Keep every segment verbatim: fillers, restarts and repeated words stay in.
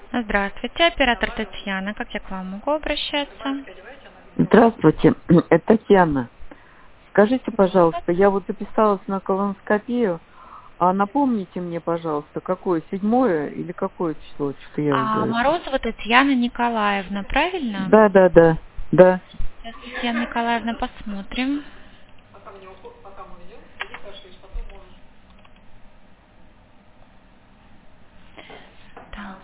Здравствуйте, оператор Татьяна. Как я к вам могу обращаться? Здравствуйте, это Татьяна. Скажите, пожалуйста, я вот записалась на колоноскопию, а напомните мне, пожалуйста, какое, седьмое или какое число, что я А, уже... Морозова Татьяна Николаевна, правильно? Да, да, да, да. Сейчас, Татьяна Николаевна, посмотрим. Так.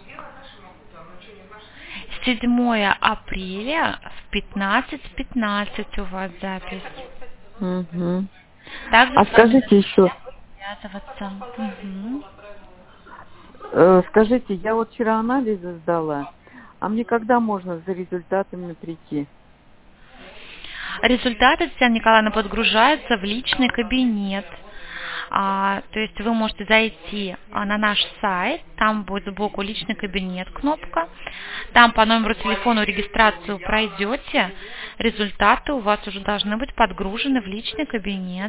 седьмое апреля в пятнадцать пятнадцать у вас запись. Угу. Также А с вами скажите еще, связываться. Угу. э, скажите, я вот вчера анализы сдала, а мне когда можно за результатами прийти? Результаты, Татьяна Николаевна, подгружаются в личный кабинет. А, то есть вы можете зайти а, на наш сайт, там будет сбоку личный кабинет кнопка, там по номеру телефона регистрацию пройдете, результаты у вас уже должны быть подгружены в личный кабинет.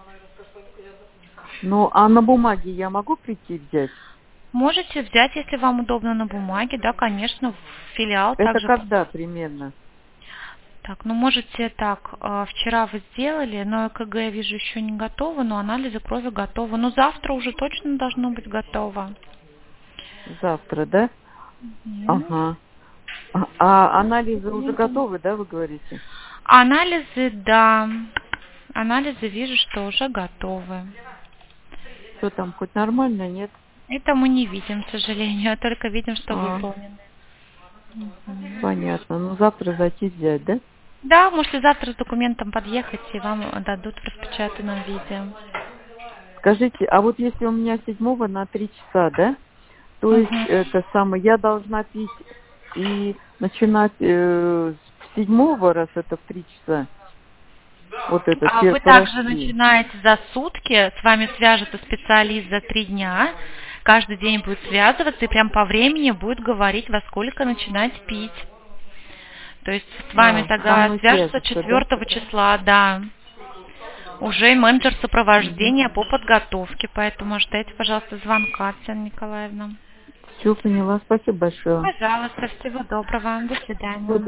Ну, а на бумаге я могу прийти взять? Можете взять, если вам удобно на бумаге, да, конечно, в филиал Это также. когда примерно? Так, ну можете так, э, вчера вы сделали, но ЭКГ я вижу еще не готово, но анализы крови готовы. Но завтра уже точно должно быть готово. Завтра, да? Мгм. Ага. А а анализы уже готовы, да, вы говорите? Анализы, да. Анализы вижу, что уже готовы. Что там, хоть нормально, нет? Это мы не видим, к сожалению, а только видим, что А, выполнено. Мгм. понятно. Ну, завтра зайти взять, да? Да, можете завтра с документом подъехать, и вам дадут в распечатанном виде. Скажите, а вот если у меня седьмого на три часа, да? То есть, Мгм. это самое, я должна пить и начинать э, с седьмого, раз это в три часа, вот это, А пер- вы также порошки. начинаете за сутки, с вами свяжется специалист за три дня, каждый день будет связываться и прям по времени будет говорить, во сколько начинать пить. То есть с вами А, со тогда мной свяжется свяжется, да? четвертого числа, да. Уже менеджер сопровождения по подготовке, поэтому ждите, пожалуйста, звонка, Татьяна Николаевна. Все поняла, спасибо большое. Пожалуйста, всего доброго, до свидания.